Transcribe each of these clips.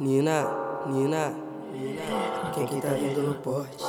Nina, Nina, quem que tá vindo no porte?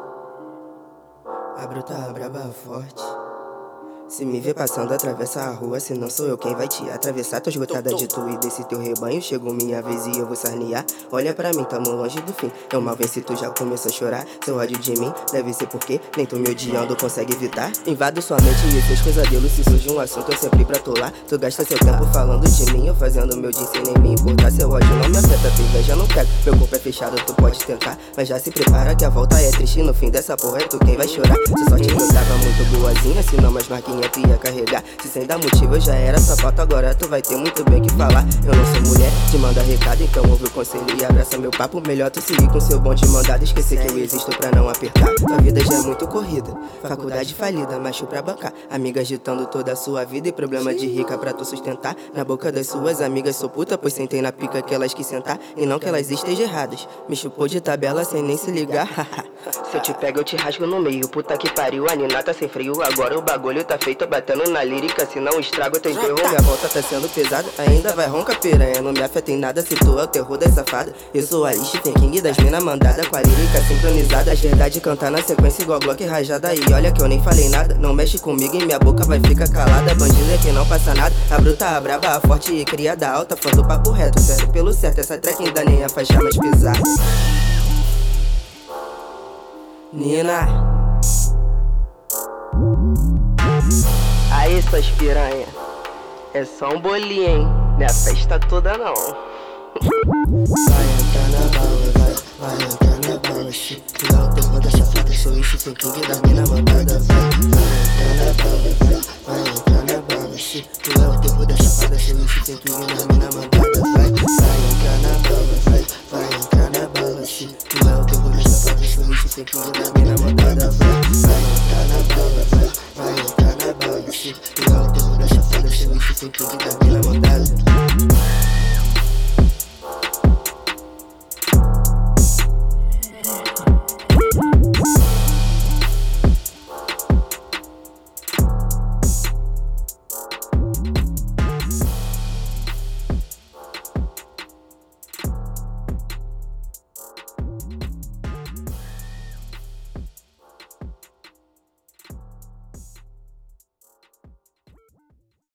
A bruta, a braba, forte. Se me ver passando, atravessa a rua, se não sou eu quem vai te atravessar. Tô esgotada de tu e desse teu rebanho. Chegou minha vez e eu vou sarnear. Olha pra mim, tamo longe do fim. Eu mal venci, tu já começou a chorar. Seu ódio de mim deve ser porque nem tu me odiando consegue evitar. Invado sua mente e seus pesadelos. Se surge um assunto, eu sempre pra tolar. Tu gasta seu tempo falando de mim, eu fazendo meu dia sem nem me importar. Seu ódio não me afeta, tua inveja não pega. Meu corpo é fechado, tu pode tentar, mas já se prepara que a volta é triste. No fim dessa porra é tu quem vai chorar. Se só te tava muito boazinha, se não mais marquinha tu ia carregar. Se sem dar motivo eu já era sapato, agora tu vai ter muito bem que falar. Eu não sou mulher, te manda recado, então ouve o conselho e abraça meu papo. Melhor tu seguir com seu bonde mandado, esquecer que eu existo pra não apertar. Tua vida já é muito corrida, faculdade falida, macho pra bancar. Amiga agitando toda a sua vida e problema de rica pra tu sustentar. Na boca das suas amigas sou puta, pois sentei na pica que elas quis sentar. E não que elas estejam erradas, me chupou de tabela sem nem se ligar. Se eu te pego eu te rasgo no meio, puta que pariu, a Nina tá sem freio. Agora o bagulho tá feito batendo na lírica, se não estrago teu enterro. Minha volta tá sendo pesada, ainda vai ronca piranha. Não me afeta em nada se tu é o terror das safadas. Eu sou a Stephen King das mina mandada, com a lírica sincronizada. As verdade cantar na sequência igual Glock rajada. E olha que eu nem falei nada, não mexe comigo e minha boca vai ficar calada. Bandido é que não passa nada, a bruta, a braba, a forte e criada alta. Fã do papo reto, certo pelo certo, essa track ainda nem a faixa mais pesada. Nina, aí suas piranha, é só um bolinho, hein? Não é a festa toda não. Vai entrar na bala, vai entrar na bala. Se tu é o terror da safada, sou o Stephen King da mina mandada. Vai entrar na bala, vai entrar na bala. Se tu é o terror da safada, sou o Stephen King da mina mandada. Vai entrar na bala, vai entrar na bala. Se tu é o terror da safada, sou o Stephen King da mina mandada. Vai entrar na bala, vai entrar na bala. Se tu é o terror da safada, sou o Stephen King da mina mandada.